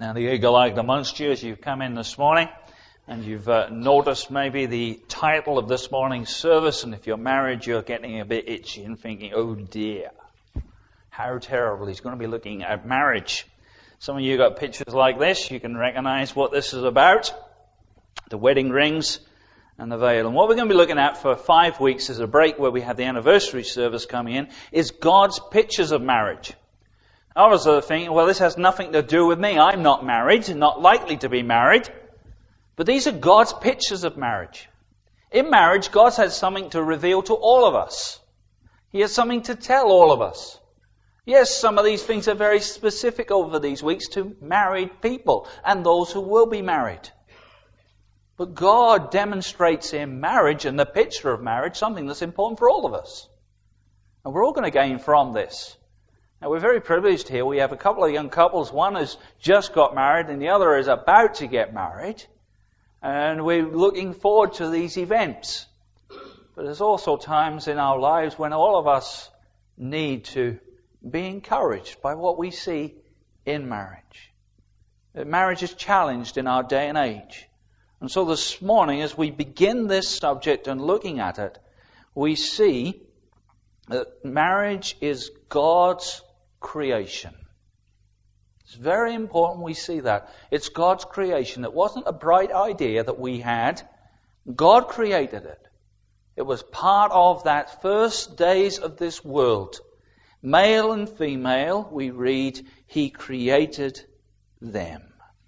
Now, the eagle-eyed amongst you, as you've come in this morning, and you've noticed maybe the title of this morning's service, and if you're married, you're getting a bit itchy and thinking, oh dear, how terrible. He's going to be looking at marriage. Some of you got pictures like this. You can recognize what this is about. The wedding rings and the veil. And what we're going to be looking at for 5 weeks as a break where we have the anniversary service coming in is God's pictures of marriage. I was thinking, well, this has nothing to do with me. I'm not married and not likely to be married. But these are God's pictures of marriage. In marriage, God has something to reveal to all of us. He has something to tell all of us. Yes, some of these things are very specific over these weeks to married people and those who will be married. But God demonstrates in marriage and the picture of marriage something that's important for all of us. And we're all going to gain from this. Now, we're very privileged here. We have a couple of young couples. One has just got married and the other is about to get married. And we're looking forward to these events. But there's also times in our lives when all of us need to be encouraged by what we see in marriage. That marriage is challenged in our day and age. And so this morning, as we begin this subject and looking at it, we see that marriage is God's creation. It's very important we see that. It's God's creation. It wasn't a bright idea that we had. God created it. It was part of that first days of this world. Male and female, we read, He created them.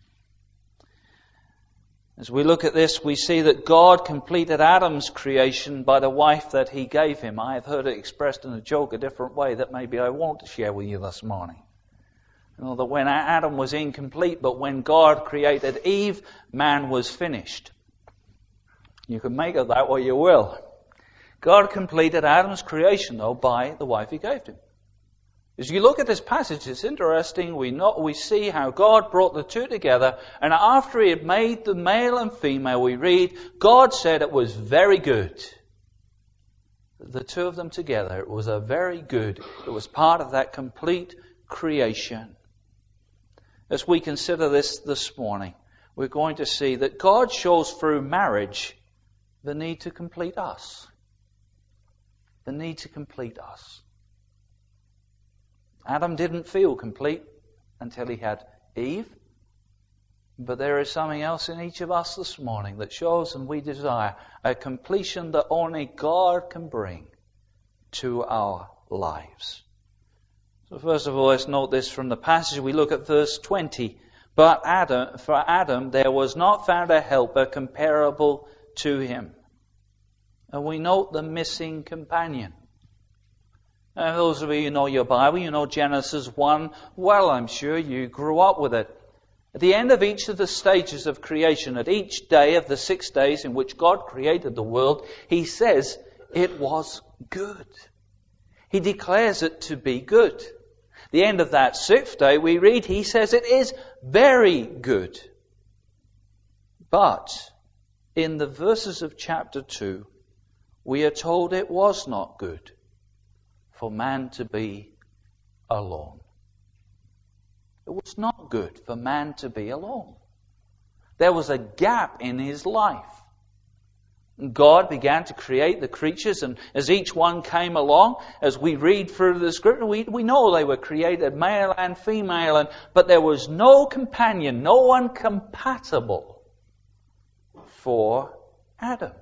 As we look at this, we see that God completed Adam's creation by the wife that He gave him. I have heard it expressed in a joke a different way that maybe I won't share with you this morning. You know, that when Adam was incomplete, but when God created Eve, man was finished. You can make of that what you will. God completed Adam's creation, though, by the wife He gave him. As you look at this passage, it's interesting. We see how God brought the two together, and after He had made the male and female, we read, God said it was very good. The two of them together, it was a very good. It was part of that complete creation. As we consider this morning, we're going to see that God shows through marriage the need to complete us. The need to complete us. Adam didn't feel complete until he had Eve. But there is something else in each of us this morning that shows and we desire a completion that only God can bring to our lives. So first of all, let's note this from the passage. We look at verse 20. But for Adam there was not found a helper comparable to him. And we note the missing companion. Now, those of you who know your Bible, you know Genesis 1 well, I'm sure you grew up with it. At the end of each of the stages of creation, at each day of the 6 days in which God created the world, He says it was good. He declares it to be good. The end of that 6th day, we read, He says it is very good. But in the verses of chapter 2, we are told it was not good for man to be alone. It was not good for man to be alone. There was a gap in his life. God began to create the creatures, and as each one came along, as we read through the scripture, we know they were created male and female, but there was no companion, no one compatible for Adam.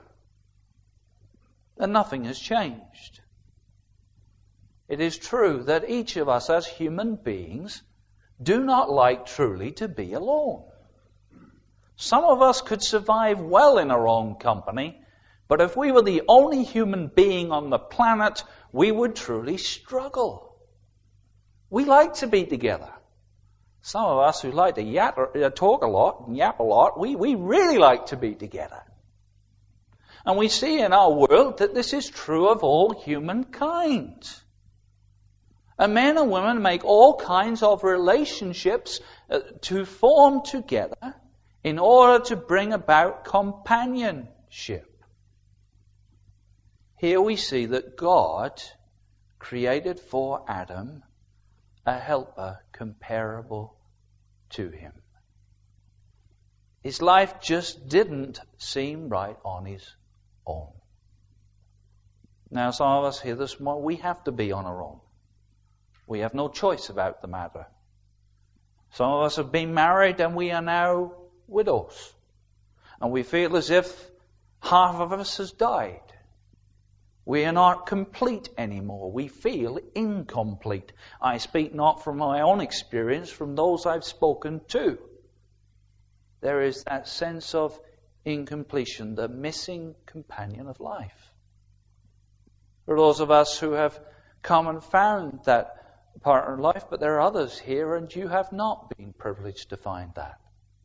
And nothing has changed. It is true that each of us as human beings do not like truly to be alone. Some of us could survive well in our own company, but if we were the only human being on the planet, we would truly struggle. We like to be together. Some of us who like to talk a lot and yap a lot, we really like to be together. And we see in our world that this is true of all humankind. And men and women make all kinds of relationships to form together in order to bring about companionship. Here we see that God created for Adam a helper comparable to him. His life just didn't seem right on his own. Now, some of us here this morning, we have to be on our own. We have no choice about the matter. Some of us have been married and we are now widows. And we feel as if half of us has died. We are not complete anymore. We feel incomplete. I speak not from my own experience, from those I've spoken to. There is that sense of incompletion, the missing companion of life. For those of us who have come and found that partner in life, but there are others here and you have not been privileged to find that.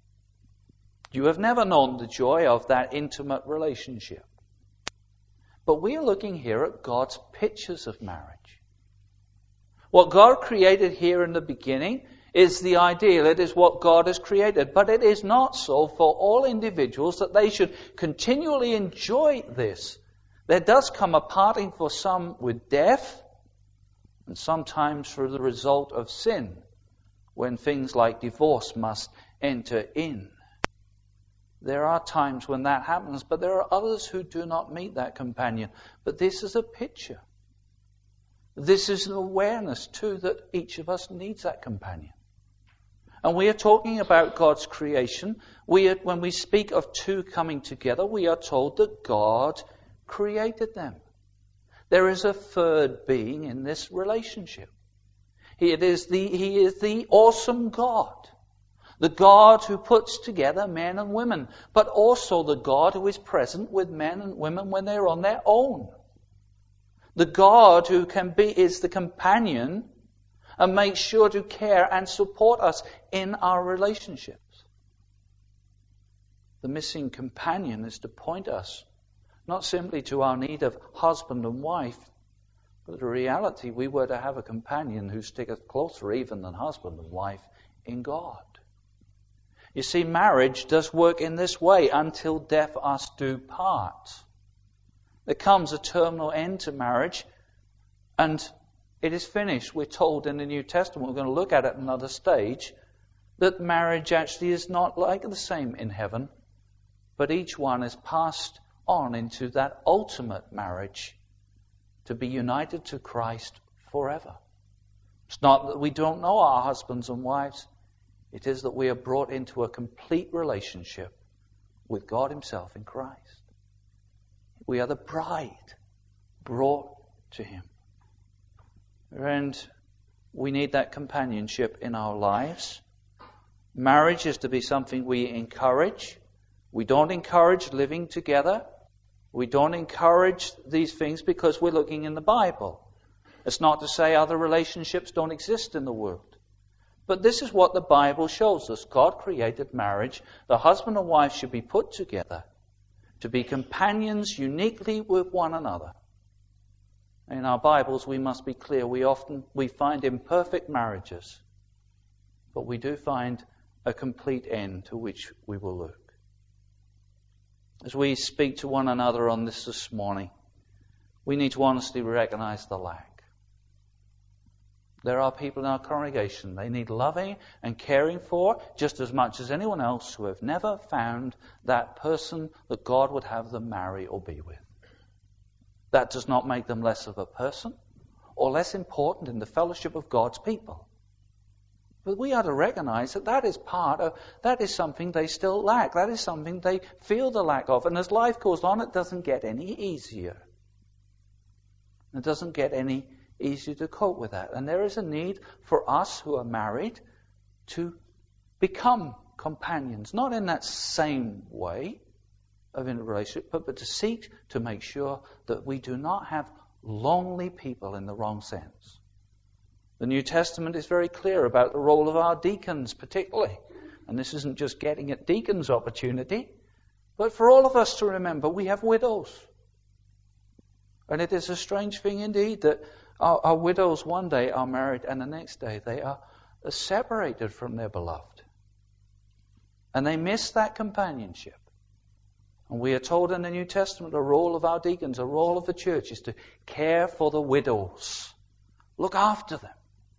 You have never known the joy of that intimate relationship. But we are looking here at God's pictures of marriage. What God created here in the beginning is the ideal. It is what God has created. But it is not so for all individuals that they should continually enjoy this. There does come a parting for some with death, and sometimes for the result of sin, when things like divorce must enter in. There are times when that happens, but there are others who do not meet that companion. But this is a picture. This is an awareness, too, that each of us needs that companion. And we are talking about God's creation. When we speak of two coming together, we are told that God created them. There is a third being in this relationship. He is the awesome God. The God who puts together men and women, but also the God who is present with men and women when they're on their own. The God who is the companion and makes sure to care and support us in our relationships. The missing companion is to point us not simply to our need of husband and wife, but the reality we were to have a companion who sticketh closer even than husband and wife in God. You see, marriage does work in this way until death us do part. There comes a terminal end to marriage, and it is finished. We're told in the New Testament, we're going to look at it at another stage, that marriage actually is not like the same in heaven, but each one is passed on into that ultimate marriage to be united to Christ forever. It's not that we don't know our husbands and wives. It is that we are brought into a complete relationship with God Himself in Christ. We are the bride brought to Him. And we need that companionship in our lives. Marriage is to be something we encourage. We don't encourage living together. We don't encourage these things because we're looking in the Bible. It's not to say other relationships don't exist in the world. But this is what the Bible shows us. God created marriage. The husband and wife should be put together to be companions uniquely with one another. In our Bibles, we must be clear. We find imperfect marriages, but we do find a complete end to which we will look. As we speak to one another on this morning, we need to honestly recognize the lack. There are people in our congregation, they need loving and caring for just as much as anyone else who have never found that person that God would have them marry or be with. That does not make them less of a person or less important in the fellowship of God's people. But we are to recognize that is something they still lack. That is something they feel the lack of. And as life goes on, it doesn't get any easier. It doesn't get any easier to cope with that. And there is a need for us who are married to become companions, not in that same way of in a relationship, but to seek to make sure that we do not have lonely people in the wrong sense. The New Testament is very clear about the role of our deacons particularly. And this isn't just getting at deacons' opportunity, but for all of us to remember we have widows. And it is a strange thing indeed that our widows one day are married and the next day they are separated from their beloved. And they miss that companionship. And we are told in the New Testament the role of our deacons, the role of the church is to care for the widows. Look after them.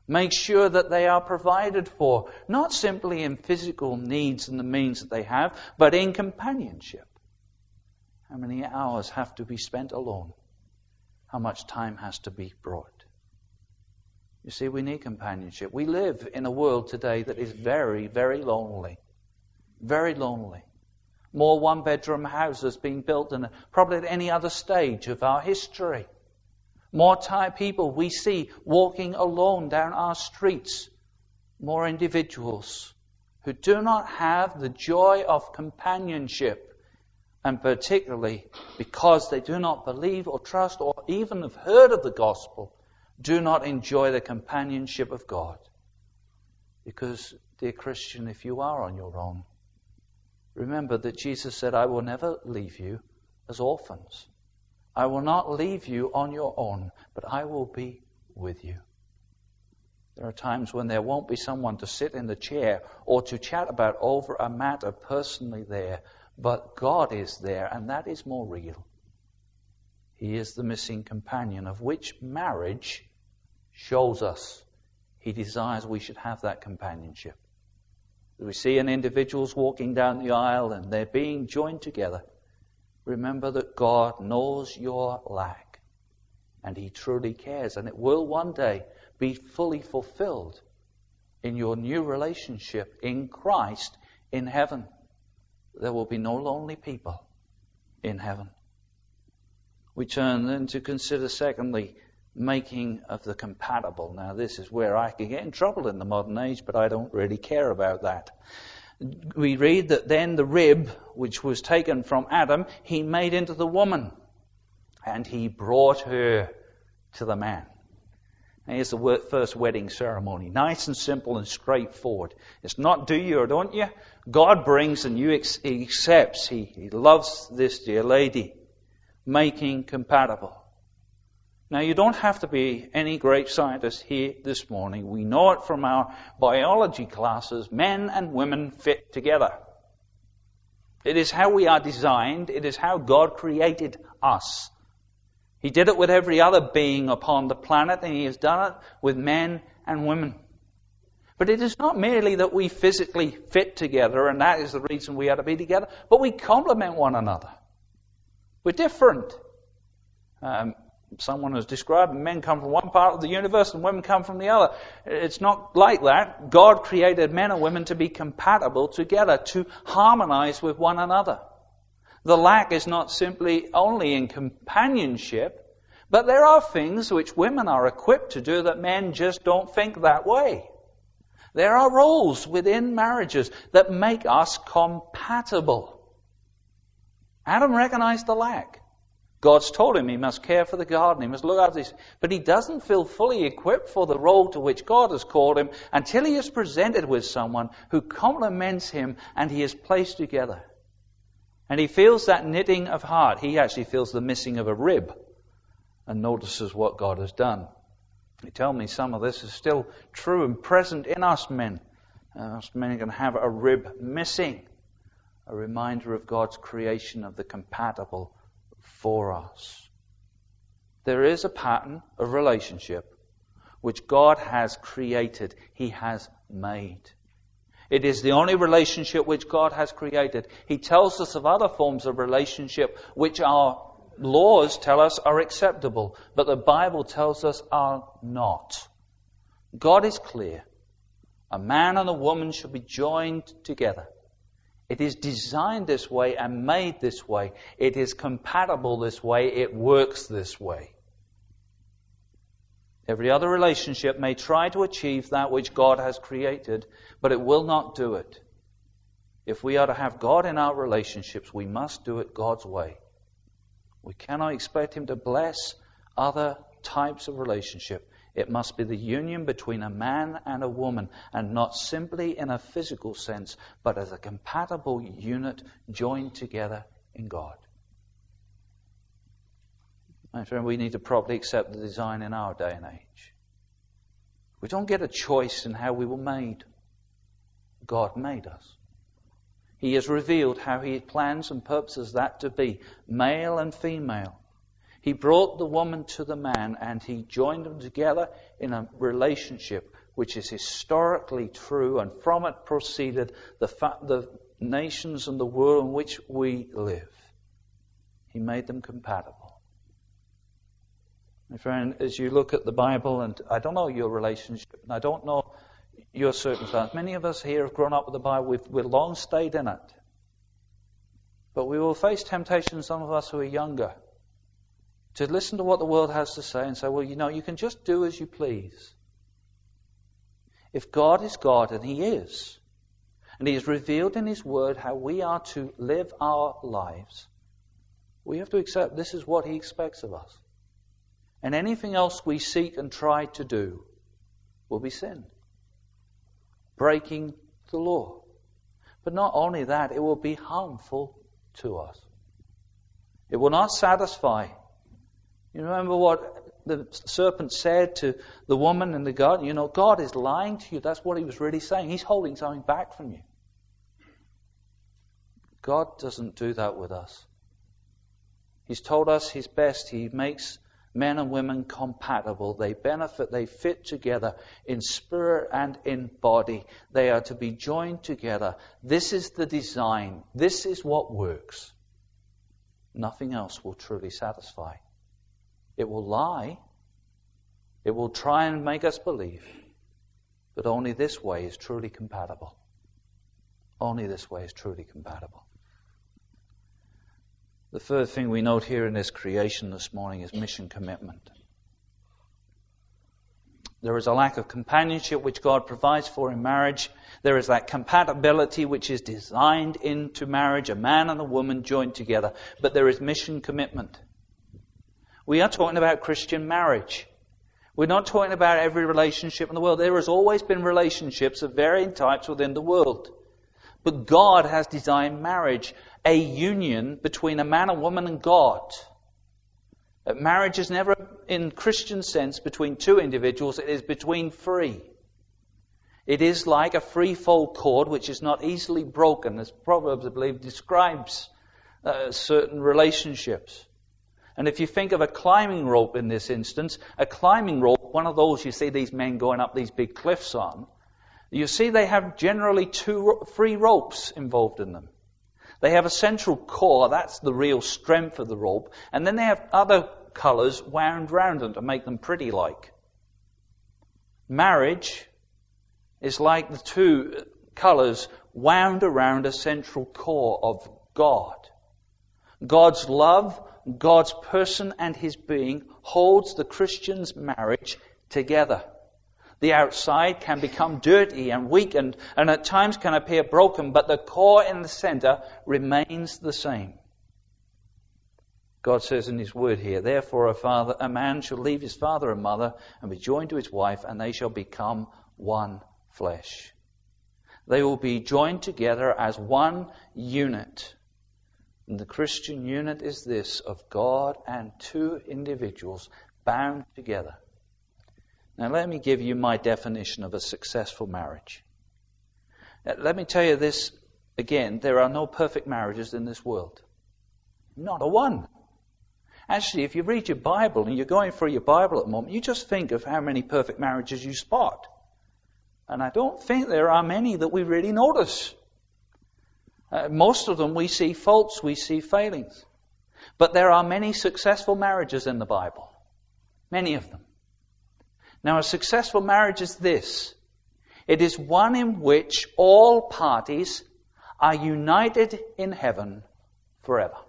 Make sure that they are provided for, not simply in physical needs and the means that they have, but in companionship. How many hours have to be spent alone? How much time has to be brought? You see, we need companionship. We live in a world today that is very, very lonely. Very lonely. More one-bedroom houses being built than probably at any other stage of our history. More tired people we see walking alone down our streets. More individuals who do not have the joy of companionship. And particularly because they do not believe or trust or even have heard of the gospel, do not enjoy the companionship of God. Because, dear Christian, if you are on your own, remember that Jesus said, I will never leave you as orphans. I will not leave you on your own, but I will be with you. There are times when there won't be someone to sit in the chair or to chat about over a matter personally there, but God is there, and that is more real. He is the missing companion, of which marriage shows us He desires we should have that companionship. We see an individuals walking down the aisle and they're being joined together. Remember that God knows your lack, and He truly cares, and it will one day be fully fulfilled in your new relationship in Christ in heaven. There will be no lonely people in heaven. We turn then to consider, secondly, making of the compatible. Now, this is where I can get in trouble in the modern age, but I don't really care about that. We read that then the rib, which was taken from Adam, He made into the woman, and He brought her to the man. Now, here's the first wedding ceremony. Nice and simple and straightforward. It's not do you or don't you. God brings and He accepts. He loves this dear lady. Making compatible. Now, you don't have to be any great scientist here this morning. We know it from our biology classes. Men and women fit together. It is how we are designed. It is how God created us. He did it with every other being upon the planet, and He has done it with men and women. But it is not merely that we physically fit together, and that is the reason we are to be together, but we complement one another. We're different. Someone has described men come from one part of the universe and women come from the other. It's not like that. God created men and women to be compatible together, to harmonize with one another. The lack is not simply only in companionship, but there are things which women are equipped to do that men just don't think that way. There are roles within marriages that make us compatible. Adam recognized the lack. God's told him he must care for the garden, he must look after this. But he doesn't feel fully equipped for the role to which God has called him until he is presented with someone who complements him and he is placed together. And he feels that knitting of heart. He actually feels the missing of a rib and notices what God has done. They tell me some of this is still true and present in us men. Us men can have a rib missing. A reminder of God's creation of the compatible for us. There is a pattern of relationship which God has created. He has made. It is the only relationship which God has created. He tells us of other forms of relationship which our laws tell us are acceptable, but the Bible tells us are not. God is clear. A man and a woman should be joined together. It is designed this way and made this way. It is compatible this way. It works this way. Every other relationship may try to achieve that which God has created, but it will not do it. If we are to have God in our relationships, we must do it God's way. We cannot expect Him to bless other types of relationship. It must be the union between a man and a woman, and not simply in a physical sense, but as a compatible unit joined together in God. My friend, we need to properly accept the design in our day and age. We don't get a choice in how we were made. God made us. He has revealed how He plans and purposes that to be, male and female. He brought the woman to the man and He joined them together in a relationship which is historically true, and from it proceeded the nations and the world in which we live. He made them compatible. My friend, as you look at the Bible, and I don't know your relationship, and I don't know your circumstance. Many of us here have grown up with the Bible. We've long stayed in it. But we will face temptation, some of us who are younger, to listen to what the world has to say and say, well, you can just do as you please. If God is God, and He is, and He has revealed in His Word how we are to live our lives, we have to accept this is what He expects of us. And anything else we seek and try to do will be sin. Breaking the law. But not only that, it will be harmful to us. It will not satisfy. You remember what the serpent said to the woman in the garden? God is lying to you. That's what he was really saying. He's holding something back from you. God doesn't do that with us. He's told us His best. He makes men and women compatible. They benefit, they fit together in spirit and in body. They are to be joined together. This is the design. This is what works. Nothing else will truly satisfy. It will lie. It will try and make us believe. But only this way is truly compatible. Only this way is truly compatible. The third thing we note here in this creation this morning is mission commitment. There is a lack of companionship which God provides for in marriage. There is that compatibility which is designed into marriage, a man and a woman joined together. But there is mission commitment. We are talking about Christian marriage. We're not talking about every relationship in the world. There has always been relationships of varying types within the world. But God has designed marriage, a union between a man and woman and God. Marriage is never, in Christian sense, between two individuals. It is between three. It is like a threefold cord which is not easily broken, as Proverbs, I believe, describes certain relationships. And if you think of a climbing rope in this instance, a climbing rope, one of those you see these men going up these big cliffs on, you see they have generally three ropes involved in them. They have a central core, that's the real strength of the rope, and then they have other colours wound round them to make them pretty like. Marriage is like the two colours wound around a central core of God. God's love, God's person and His being holds the Christian's marriage together. The outside can become dirty and weakened and at times can appear broken, but the core in the center remains the same. God says in His Word here, therefore a man shall leave his father and mother and be joined to his wife, and they shall become one flesh. They will be joined together as one unit. And the Christian unit is this, of God and two individuals bound together. Now let me give you my definition of a successful marriage. Let me tell you this again, there are no perfect marriages in this world. Not a one. Actually, if you read your Bible and you're going through your Bible at the moment, you just think of how many perfect marriages you spot. And I don't think there are many that we really notice. Most of them we see faults, we see failings. But there are many successful marriages in the Bible. Many of them. Now, a successful marriage is this. It is one in which all parties are united in heaven forever.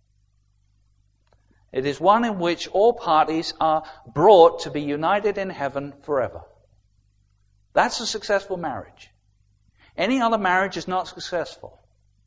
It is one in which all parties are brought to be united in heaven forever. That's a successful marriage. Any other marriage is not successful.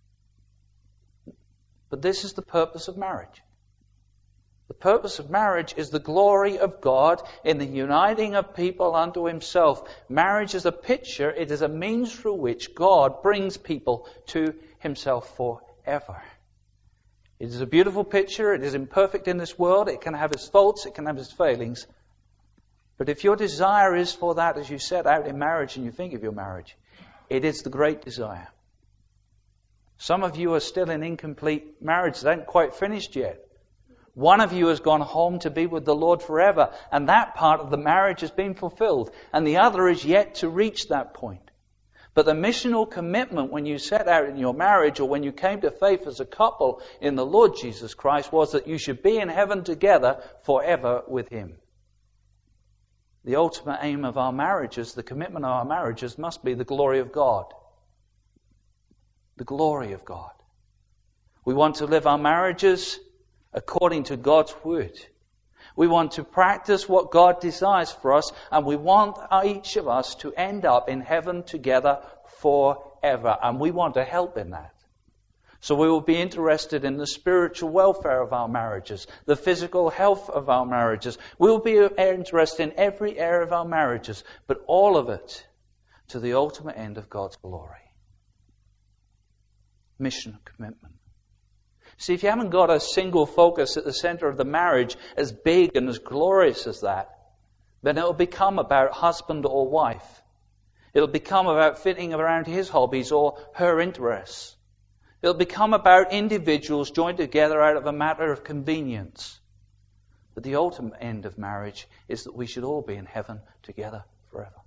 But this is the purpose of marriage. The purpose of marriage is the glory of God in the uniting of people unto Himself. Marriage is a picture, it is a means through which God brings people to Himself forever. It is a beautiful picture, it is imperfect in this world, it can have its faults, it can have its failings. But if your desire is for that as you set out in marriage and you think of your marriage, it is the great desire. Some of you are still in incomplete marriage, they haven't quite finished yet. One of you has gone home to be with the Lord forever, and that part of the marriage has been fulfilled, and the other is yet to reach that point. But the missional commitment when you set out in your marriage or when you came to faith as a couple in the Lord Jesus Christ was that you should be in heaven together forever with Him. The ultimate aim of our marriages, the commitment of our marriages, must be the glory of God. The glory of God. We want to live our marriages according to God's Word. We want to practice what God desires for us, and we want each of us to end up in heaven together forever. And we want to help in that. So we will be interested in the spiritual welfare of our marriages, the physical health of our marriages. We will be interested in every area of our marriages, but all of it to the ultimate end of God's glory. Mission commitment. See, if you haven't got a single focus at the center of the marriage as big and as glorious as that, then it'll become about husband or wife. It'll become about fitting around his hobbies or her interests. It'll become about individuals joined together out of a matter of convenience. But the ultimate end of marriage is that we should all be in heaven together forever.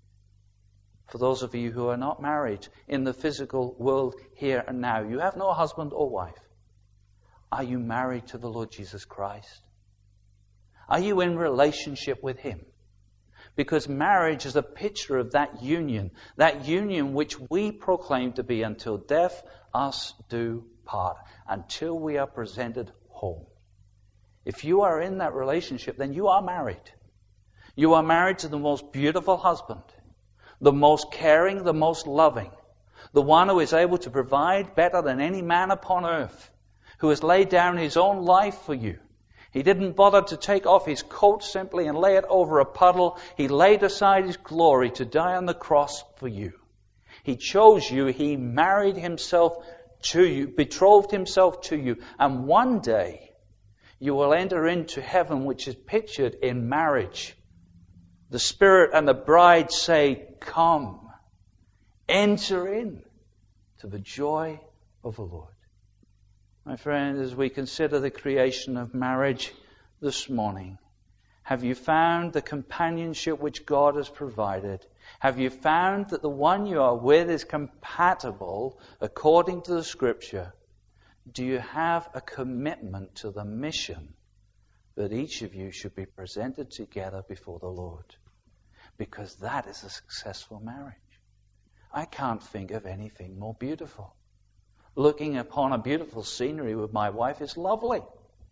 For those of you who are not married in the physical world here and now, you have no husband or wife. Are you married to the Lord Jesus Christ? Are you in relationship with Him? Because marriage is a picture of that union which we proclaim to be until death us do part, until we are presented home. If you are in that relationship, then you are married. You are married to the most beautiful husband, the most caring, the most loving, the one who is able to provide better than any man upon earth, who has laid down his own life for you. He didn't bother to take off his coat simply and lay it over a puddle. He laid aside his glory to die on the cross for you. He chose you. He married himself to you, betrothed himself to you. And one day you will enter into heaven, which is pictured in marriage. The Spirit and the bride say, "Come, enter in to the joy of the Lord." My friend, as we consider the creation of marriage this morning, have you found the companionship which God has provided? Have you found that the one you are with is compatible according to the Scripture? Do you have a commitment to the mission that each of you should be presented together before the Lord? Because that is a successful marriage. I can't think of anything more beautiful. Looking upon a beautiful scenery with my wife is lovely.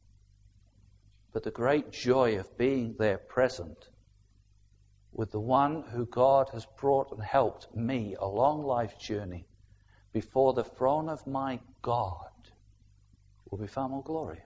But the great joy of being there present with the one who God has brought and helped me a long life journey before the throne of my God will be far more glorious.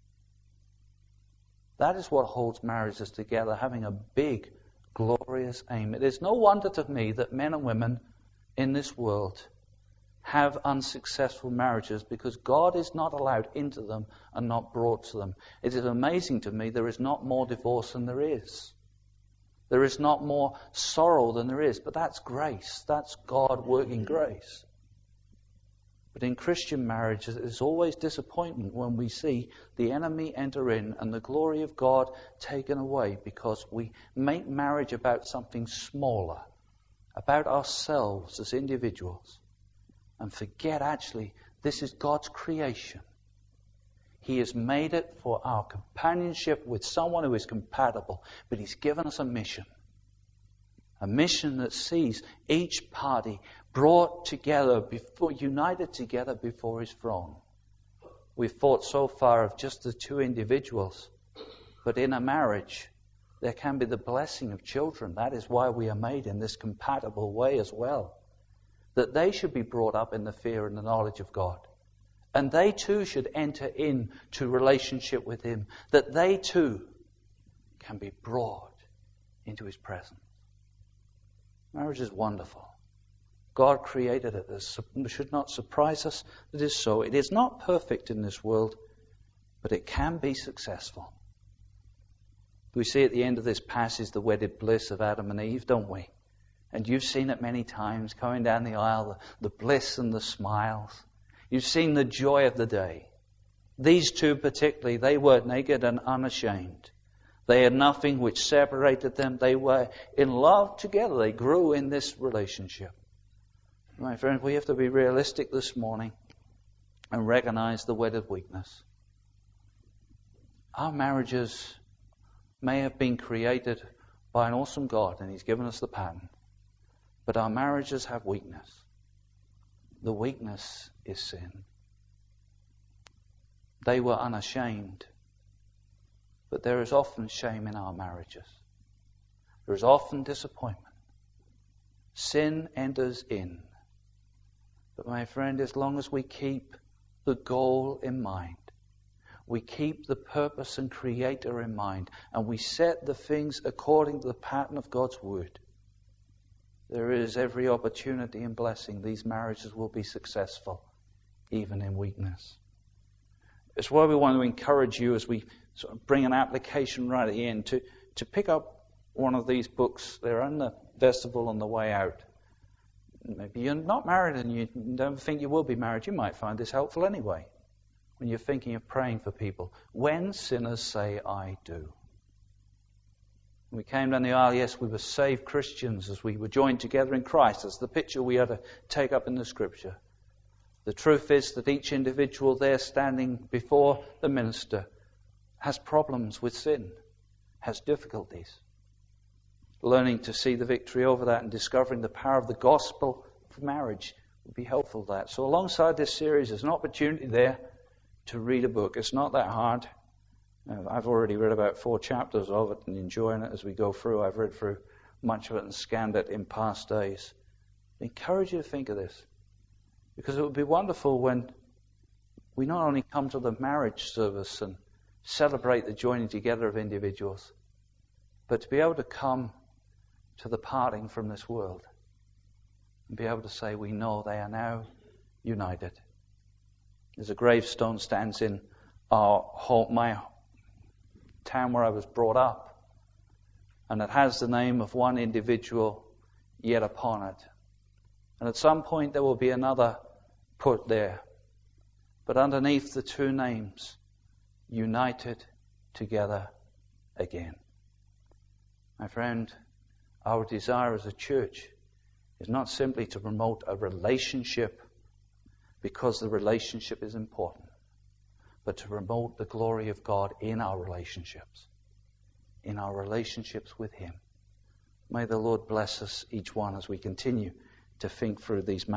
That is what holds marriages together, having a big, glorious aim. It is no wonder to me that men and women in this world have unsuccessful marriages, because God is not allowed into them and not brought to them. It is amazing to me there is not more divorce than there is. There is not more sorrow than there is. But that's grace. That's God working grace. But in Christian marriages, it is always disappointment when we see the enemy enter in and the glory of God taken away, because we make marriage about something smaller, about ourselves as individuals, and forget actually this is God's creation. He has made it for our companionship with someone who is compatible, but He's given us a mission. A mission that sees each party brought together, united together before His throne. We've thought so far of just the two individuals, but in a marriage there can be the blessing of children. That is why we are made in this compatible way as well. That they should be brought up in the fear and the knowledge of God. And they too should enter into relationship with Him. That they too can be brought into His presence. Marriage is wonderful. God created it. It should not surprise us that it is so. It is not perfect in this world, but it can be successful. We see at the end of this passage the wedded bliss of Adam and Eve, don't we? And you've seen it many times, coming down the aisle, the bliss and the smiles. You've seen the joy of the day. These two particularly, they were naked and unashamed. They had nothing which separated them. They were in love together. They grew in this relationship. My friend, we have to be realistic this morning and recognize the wedded weakness. Our marriages may have been created by an awesome God, and He's given us the pattern. But our marriages have weakness. The weakness is sin. They were unashamed. But there is often shame in our marriages. There is often disappointment. Sin enters in. But my friend, as long as we keep the goal in mind, we keep the purpose and Creator in mind, and we set the things according to the pattern of God's Word, there is every opportunity and blessing these marriages will be successful, even in weakness. It's why we want to encourage you as we sort of bring an application right at the end to pick up one of these books. They're in the vestibule on the way out. Maybe you're not married and you don't think you will be married. You might find this helpful anyway when you're thinking of praying for people. When sinners say, I do. When we came down the aisle, yes, we were saved Christians as we were joined together in Christ. That's the picture we had to take up in the Scripture. The truth is that each individual there standing before the minister has problems with sin, has difficulties. Learning to see the victory over that and discovering the power of the gospel for marriage would be helpful to that. So alongside this series, there's an opportunity there to read a book. It's not that hard. I've already read about 4 chapters of it and enjoying it as we go through. I've read through much of it and scanned it in past days. I encourage you to think of this, because it would be wonderful when we not only come to the marriage service and celebrate the joining together of individuals, but to be able to come to the parting from this world and be able to say, we know they are now united. There's a gravestone stands in our home, my town where I was brought up, and it has the name of one individual yet upon it. And at some point there will be another put there. But underneath the 2 names, united together again. My friend, our desire as a church is not simply to promote a relationship because the relationship is important, but to promote the glory of God in our relationships with Him. May the Lord bless us each one as we continue to think through these matters.